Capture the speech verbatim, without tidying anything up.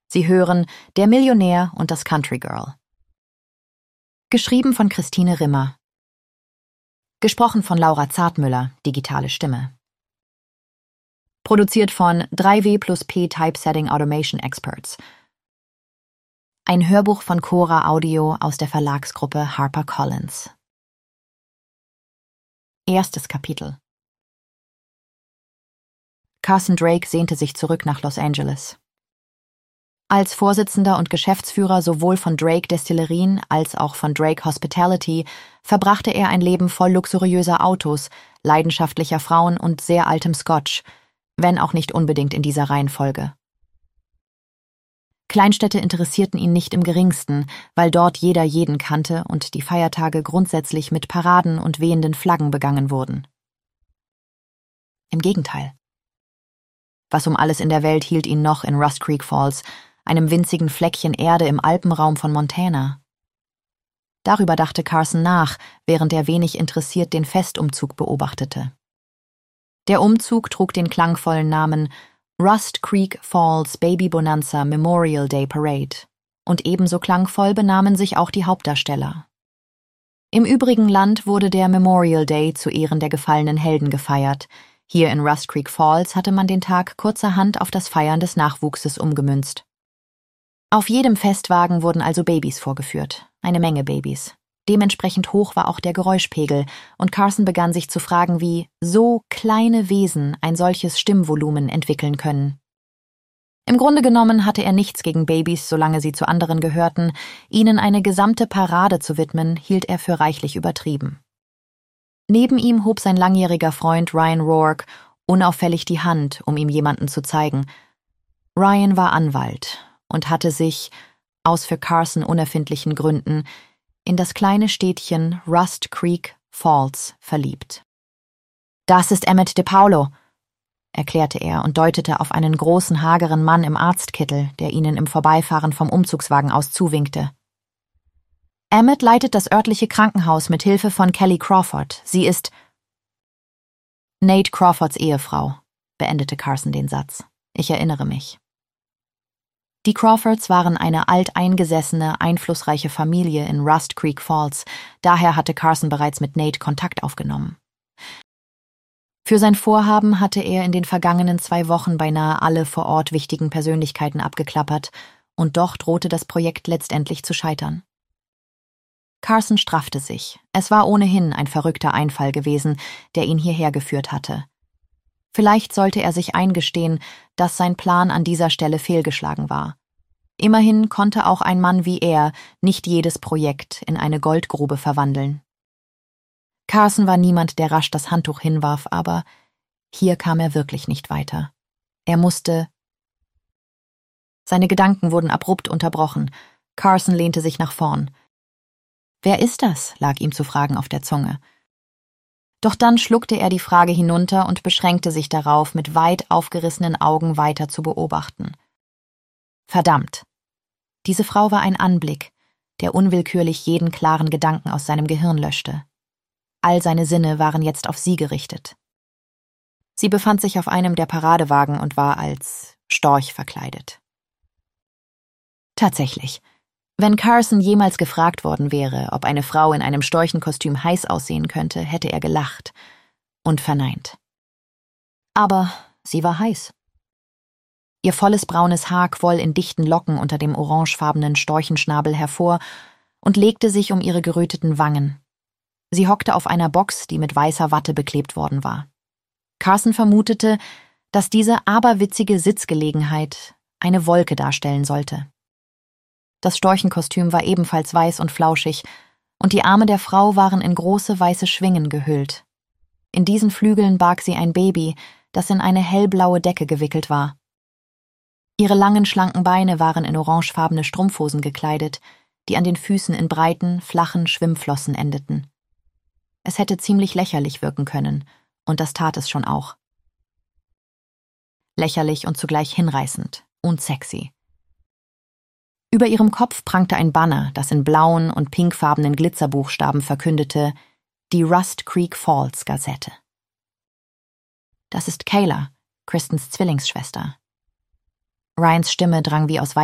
Sie hören Der Millionär und das Country Girl. Geschrieben von Christine Rimmer. Gesprochen von Laura Zartmüller, digitale Stimme. Produziert von drei W plus P Typesetting Automation Experts. Ein Hörbuch von Cora Audio aus der Verlagsgruppe HarperCollins. Erstes Kapitel. Carson Drake sehnte sich zurück nach Los Angeles. Als Vorsitzender und Geschäftsführer sowohl von Drake Destillerien als auch von Drake Hospitality verbrachte er ein Leben voll luxuriöser Autos, leidenschaftlicher Frauen und sehr altem Scotch, wenn auch nicht unbedingt in dieser Reihenfolge. Kleinstädte interessierten ihn nicht im geringsten, weil dort jeder jeden kannte und die Feiertage grundsätzlich mit Paraden und wehenden Flaggen begangen wurden. Im Gegenteil. Was um alles in der Welt hielt ihn noch in Rust Creek Falls, einem winzigen Fleckchen Erde im Alpenraum von Montana. Darüber dachte Carson nach, während er wenig interessiert den Festumzug beobachtete. Der Umzug trug den klangvollen Namen Rust Creek Falls Baby Bonanza Memorial Day Parade, und ebenso klangvoll benahmen sich auch die Hauptdarsteller. Im übrigen Land wurde der Memorial Day zu Ehren der gefallenen Helden gefeiert. Hier in Rust Creek Falls hatte man den Tag kurzerhand auf das Feiern des Nachwuchses umgemünzt. Auf jedem Festwagen wurden also Babys vorgeführt, eine Menge Babys. Dementsprechend hoch war auch der Geräuschpegel, und Carson begann sich zu fragen, wie so kleine Wesen ein solches Stimmvolumen entwickeln können. Im Grunde genommen hatte er nichts gegen Babys, solange sie zu anderen gehörten. Ihnen eine gesamte Parade zu widmen, hielt er für reichlich übertrieben. Neben ihm hob sein langjähriger Freund Ryan Rourke unauffällig die Hand, um ihm jemanden zu zeigen. Ryan war Anwalt und hatte sich, aus für Carson unerfindlichen Gründen, in das kleine Städtchen Rust Creek Falls verliebt. »Das ist Emmett DePaulo«, erklärte er und deutete auf einen großen, hageren Mann im Arztkittel, der ihnen im Vorbeifahren vom Umzugswagen aus zuwinkte. »Emmett leitet das örtliche Krankenhaus mit Hilfe von Kelly Crawford. Sie ist Nate Crawfords Ehefrau«, beendete Carson den Satz. »Ich erinnere mich.« Die Crawfords waren eine alteingesessene, einflussreiche Familie in Rust Creek Falls, daher hatte Carson bereits mit Nate Kontakt aufgenommen. Für sein Vorhaben hatte er in den vergangenen zwei Wochen beinahe alle vor Ort wichtigen Persönlichkeiten abgeklappert, und doch drohte das Projekt letztendlich zu scheitern. Carson straffte sich. Es war ohnehin ein verrückter Einfall gewesen, der ihn hierher geführt hatte. Vielleicht sollte er sich eingestehen, dass sein Plan an dieser Stelle fehlgeschlagen war. Immerhin konnte auch ein Mann wie er nicht jedes Projekt in eine Goldgrube verwandeln. Carson war niemand, der rasch das Handtuch hinwarf, aber hier kam er wirklich nicht weiter. Er musste... Seine Gedanken wurden abrupt unterbrochen. Carson lehnte sich nach vorn. »Wer ist das?« lag ihm zu fragen auf der Zunge. Doch dann schluckte er die Frage hinunter und beschränkte sich darauf, mit weit aufgerissenen Augen weiter zu beobachten. Verdammt! Diese Frau war ein Anblick, der unwillkürlich jeden klaren Gedanken aus seinem Gehirn löschte. All seine Sinne waren jetzt auf sie gerichtet. Sie befand sich auf einem der Paradewagen und war als Storch verkleidet. Tatsächlich. Wenn Carson jemals gefragt worden wäre, ob eine Frau in einem Storchenkostüm heiß aussehen könnte, hätte er gelacht und verneint. Aber sie war heiß. Ihr volles braunes Haar quoll in dichten Locken unter dem orangefarbenen Storchenschnabel hervor und legte sich um ihre geröteten Wangen. Sie hockte auf einer Box, die mit weißer Watte beklebt worden war. Carson vermutete, dass diese aberwitzige Sitzgelegenheit eine Wolke darstellen sollte. Das Storchenkostüm war ebenfalls weiß und flauschig, und die Arme der Frau waren in große weiße Schwingen gehüllt. In diesen Flügeln barg sie ein Baby, das in eine hellblaue Decke gewickelt war. Ihre langen, schlanken Beine waren in orangefarbene Strumpfhosen gekleidet, die an den Füßen in breiten, flachen Schwimmflossen endeten. Es hätte ziemlich lächerlich wirken können, und das tat es schon auch. Lächerlich und zugleich hinreißend und sexy. Über ihrem Kopf prangte ein Banner, das in blauen und pinkfarbenen Glitzerbuchstaben verkündete: die Rust Creek Falls Gazette. Das ist Kayla, Kristens Zwillingsschwester. Ryans Stimme drang wie aus